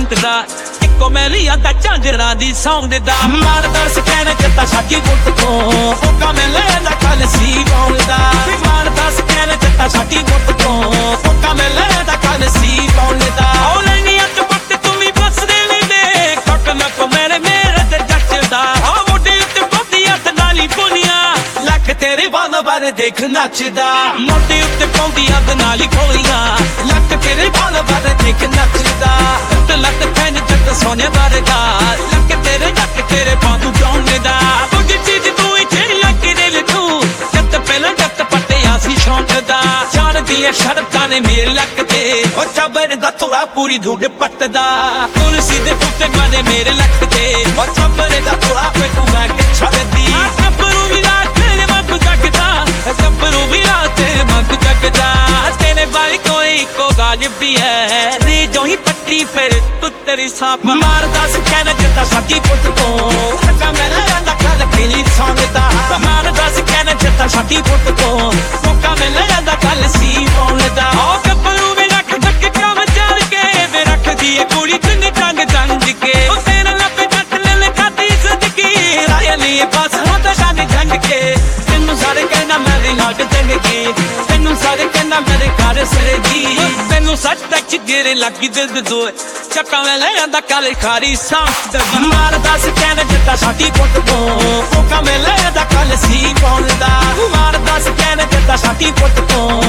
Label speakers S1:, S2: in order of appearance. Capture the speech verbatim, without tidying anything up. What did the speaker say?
S1: ਜੰਟ ਦਾ ਇੱਕੋ ਮੈਲੀਆਂ ਦਾ ਝਾਂਜਰਾਂ ਦੀ ਸੌਂਗ ਦਾ ਮਾਰਦਾ ਸਕੈਨ ਜੱਟਾ ਸਾਡੀ ਗੁੱਟ ਤੋਂ ਮੌਕਾ ਮਿਲਿਆ ਦਾ ਕੱਲ ਸੀ ਪਾਉਂਦਾ ਮਾਰਦਾ ਸਕੈਨ ਜੱਟਾ ਸਾਡੀ ਗੁੱਟ ਤੋਂ ਮੌਕਾ ਮਿਲਿਆ ਦਾ ਕੱਲ ਸੀ ਪਾਉਂਦਾ ਉਹ ਲੈਣੀਆਂ ਚ ਪੱਟ ਤੂੰ ਵੀ ਬਸ ਦੇ ਵੀ ਦੇ ਕੱਕ ਨਾ ਕੋ ਮੇਰੇ ਮੇਰੇ ਤੇ ਜੱਟਦਾ ਆ ਮੋਢੇ ਉੱਤੇ ਪਾਉਂਦੀ ਹੱਥ ਨਾਲੀ ਪੁਨੀਆਂ ਲੱਕ ਤੇਰੇ ਵਾਲ ਬਾਰੇ ਦੇਖ ਨੱਚਦਾ ਮੋਢੇ ਉੱਤੇ ਪਾਉਂਦੀ ਹੱਥ ਨਾਲੀ ਖੋਲੀਆਂ ਲੱਕ ਤੇਰੇ ਵਾਲ ਬਾਰੇ ਦੇਖ ਨੱਚਦਾ ਤੇ ਲੱਕ ਪੈਨ ਜੱਟ ਸੋਨੇ ਵਰਗਾ ਲੱਕ ਤੇਰੇ ਜੱਟ ਤੇਰੇ ਪਾਉਂਦੂ ਜਾਉਂਦੇ ਦਾ ਕੁਝ ਚੀਜ਼ ਤੂੰ ਹੀ ਜਿਹੜੀ ਲੱਕ ਦੇ ਲਿਖੂ ਜੱਟ ਪਹਿਲਾਂ ਜੱਟ ਪੱਟਿਆ ਸੀ ਸ਼ੌਂਕ ਦਾ ਜਾਣਦੀ ਐ ਸ਼ਰਤਾਂ ਨੇ ਮੇਰੇ ਲੱਕ ਤੇ ਉਹ ਚੱਬਰ ਦਾ ਥੋੜਾ ਪੂਰੀ ਧੂੜ ਪੱਟਦਾ ਕੁਰਸੀ ਦੇ ਉੱਤੇ ਮਾਰੇ ਮੇਰੇ ਲੱਕ ਤੇ ਉਹ ਚੱਬਰ ਦਾ ਥੋੜਾ ਪੇਟੂ ਮੈਂ ਕੇ ਛੱਡਦੀ ਚੱਬਰੂ ਵੀ ਰਾਤ ਤੇਰੇ ਵਾਂਗੂ ਜਗਦਾ ਚੱਬਰੂ ਵੀ ਰਾਤ ਤੇਰੇ ਵਾਂਗੂ ਜਗਦਾ ਤੇਰੇ ਬਾਈ ਕੋਈ ਕੋ ਗਾਜ ਵੀ ਹੈ ਰੀ ਜੋ ਹੀ ਪੱਟੀ ਫਿਰ ਤੂੰ ਤੇਰੀ ਸਾਪ ਮਾਰਦਾ ਸਕੈਨ ਜੱਟਾ ਸਾਡੀ ਪੁੱਤ ਤੋਂ ਹੱਕਾ ਮੈਂ ਲੈਂਦਾ ਕੱਲ ਪੀਲੀ ਸੌਂਗਦਾ ਮਾਰਦਾ ਸਕੈਨ ਜੱਟਾ ਸਾਡੀ ਪੁੱਤ ਤੋਂ ਮੌਕਾ ਮੈਂ ਲੈਂਦਾ ਕੱਲ ਸੀ ਪਾਉਂਦਾ ਉਹ ਕੱਪੜੂ ਵੀ ਰੱਖ ਤੱਕ ਕੰਮ ਚੱਲ ਕੇ ਵੇ ਰੱਖਦੀ ਏ ਕੁੜੀ ਚੁੰਨੀ ਟੰਗ ਟੰਗ ਕੇ ਉਹ ਤੇਰੇ ਲੱਪੇ ਜੱਟ ਲੈ ਲੈ ਖਾਦੀ ਸਦਕੀ ਰਾਇ ਲਈ ਬਸ ਹੁੰਦਾ ਸ਼ਾਨੀ ਢੰਗ ਕੇ ਤੈਨੂੰ ਸਾਰੇ ਕਹਿਣਾ ਮੇਰੇ ਨਾਲ ਟੰਗ ਕੇ ਤੈਨੂੰ ਸਾਰੇ ਕਹਿਣਾ ਮੇਰੇ ਘਰ ਸਰੇ ਜੀ ਤੈਨੂੰ ਸੱਚ ਤੱਕ ਗਿਰੇ ਲੱਗੀ ਦਿਲ ਦੇ ਦੋਏ ਚੱਕਾ ਮੈਂ ਲੈ ਆਂਦਾ ਕਾਲੇ ਖਾਰੀ ਸਾਂਸ ਮਾਰਦਾ ਸਕੈਨ ਜੱਟਾ ਸਾਡੀ ਪੁੱਟ ਤੋਂ ਮੌਕਾ ਮੈਂ ਲੈ ਆਂਦਾ ਕੱਲ ਸੀ ਪਾਉਂਦਾ ਮਾਰਦਾ ਸਕੈਨ ਜੱਟਾ ਸਾਡੀ ਪੁੱਟ ਤੋਂ